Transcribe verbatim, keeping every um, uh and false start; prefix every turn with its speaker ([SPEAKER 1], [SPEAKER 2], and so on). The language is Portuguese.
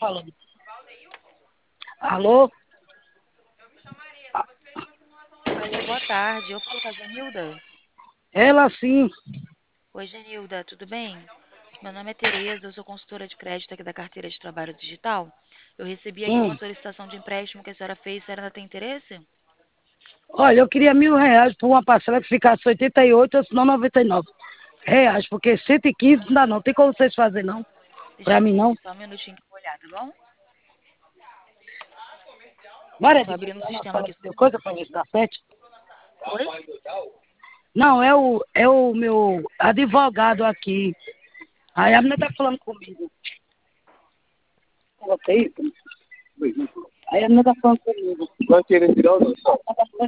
[SPEAKER 1] falando. Alô?
[SPEAKER 2] Alô, boa tarde. Eu falo com a Genilda.
[SPEAKER 1] Ela sim.
[SPEAKER 2] Oi, Genilda, tudo bem? Meu nome é Tereza, eu sou consultora de crédito aqui da carteira de trabalho digital. Eu recebi aqui uma
[SPEAKER 1] Hum.
[SPEAKER 2] solicitação de empréstimo que a senhora fez. A senhora ainda tem interesse?
[SPEAKER 1] Olha, eu queria mil reais por uma parcela que ficasse oitenta e oito, ou senão noventa e nove reais, porque cento e quinze não dá não. Tem como vocês fazerem não?
[SPEAKER 2] Deixa
[SPEAKER 1] Pra
[SPEAKER 2] eu
[SPEAKER 1] mim
[SPEAKER 2] ver
[SPEAKER 1] não.
[SPEAKER 2] aqui, só um minutinho que eu vou olhar, tá bom?
[SPEAKER 1] Bora
[SPEAKER 2] Tô
[SPEAKER 1] de
[SPEAKER 2] abrindo o
[SPEAKER 1] lá na
[SPEAKER 2] sistema
[SPEAKER 1] sala
[SPEAKER 2] aqui.
[SPEAKER 1] que deu coisa pra ver se dá certo.
[SPEAKER 2] Oi?
[SPEAKER 1] Não, é o, é o meu advogado aqui. Aí a menina tá falando comigo. Coloquei. Aí a menina tá falando comigo. Vai querer tirar ou não?